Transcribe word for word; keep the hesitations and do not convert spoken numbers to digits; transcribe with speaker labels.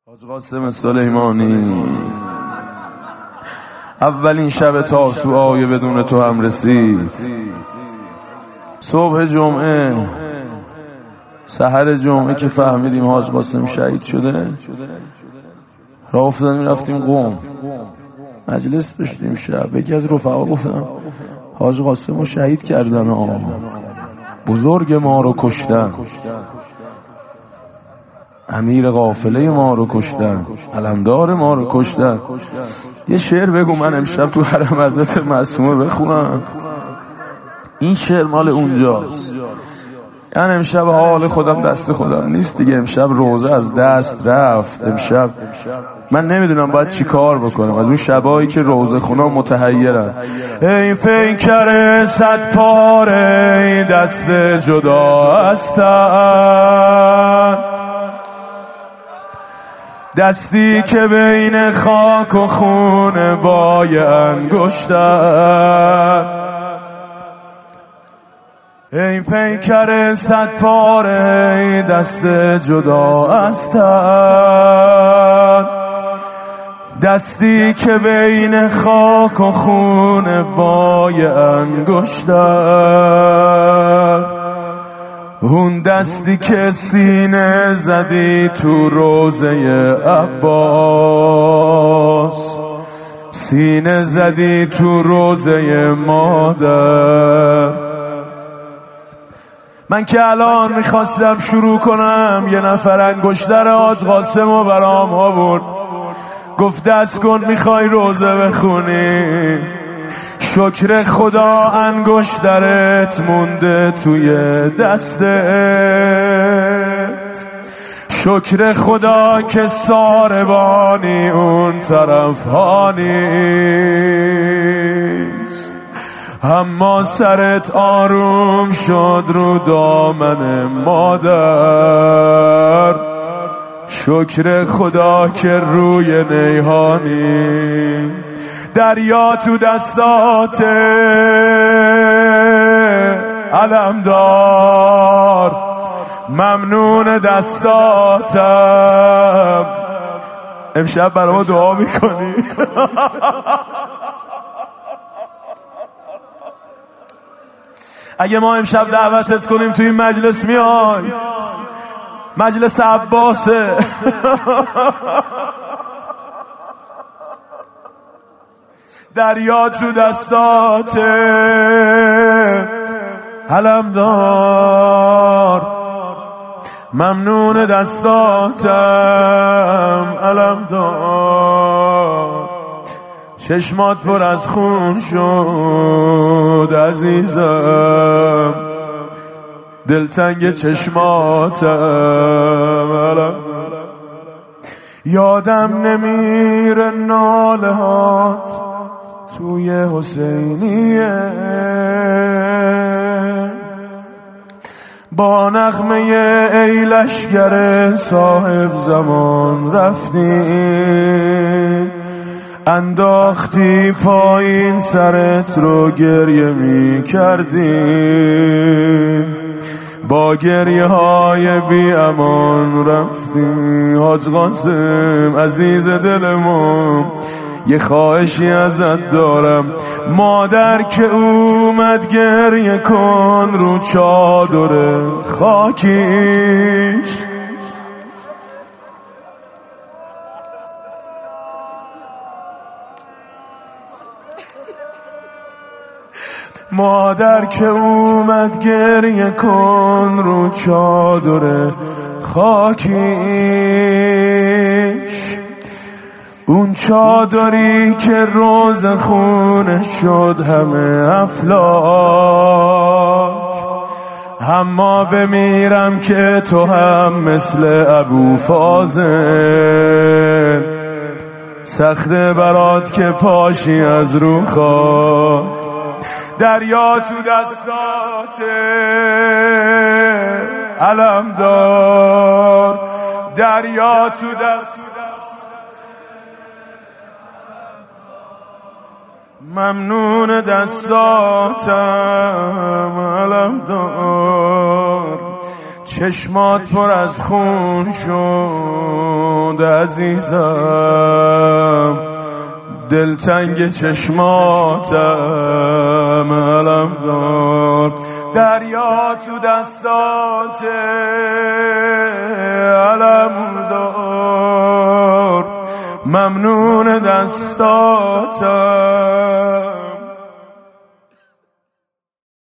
Speaker 1: حاج قاسم سلیمانی اولین شب تاسوعای بدون تو هم رسید. صبح جمعه سحر جمعه که فهمیدیم حاج قاسم شهید شده، راه افتادیم رفتیم قم، مجلس داشتیم. شب یکی از رفقا گفتم حاج قاسم رو شهید کردن، آه بزرگ ما رو کشتن، امیر قافله ما رو کشتن، علمدار ما رو کشتن. یه شعر بگو من امشب تو حرم حضرت معصومه بخونم. این شعر مال اونجاست. من امشب حال خودم دست خودم نیست دیگه، امشب روزه از دست رفت. امشب من نمیدونم باید چی کار بکنم. از اون شبایی که روزه خونا متحیرن. ای پیکر صد پاره ای دست جدا هستن، دستی که بین خاک و خون بای انگشتن. ای پیکر صد پاره ای دست جدا هستن، دستی که بین خاک و خون بای انگشتن. اون دستی که سینه زدی تو روزه عباس، سینه زدی تو روزه مادر. من که الان میخواستم شروع کنم، یه نفر انگشتر حاج قاسم رو برام آورد، گفت دست کن میخوای روزه بخونی. شکر خدا انگشترت مونده توی دستت، شکر خدا که ساربانی اون طرف ها نیست. اما سرت آروم شد رو دامن مادر، شکر خدا که روی نیهانی. دریا تو دستات علمدار، ممنون دستاتم. امشب برای ما دعا میکنی؟ اگه ما امشب دعوتت کنیم توی این مجلس میای؟ مجلس عباسه. دریا تو دستات علمدار، ممنون دستاتم علمدار. چشمات پر از خون شد عزیزم، دلتنگ چشماتم علمدار. یادم نمیره ناله هات توی حسینیه، با نغمه ای لشگر صاحب زمان رفتی، انداختی پایین سرت رو گریه می کردی، با گریه های بی امان رفتی. حاج قاسم عزیز دلمون، یه خواهشی ازت دارم، مادر که اومد گریه کن رو چادر خاکیش. مادر که اومد گریه کن رو چادر خاکیش. اون چادری که روز خونه شد همه افلاک. اما بمیرم که تو هم مثل ابو فاضل، سخت برات که پاشی از رو خاک. دریا تو دستات علمدار، دریا تو دست ممنون دستاتم علمدار. چشمات پر از خون شد عزیزم، دلتنگ چشماتم علم دار، دریا تو دستات علم دار، ممنون دستاتم.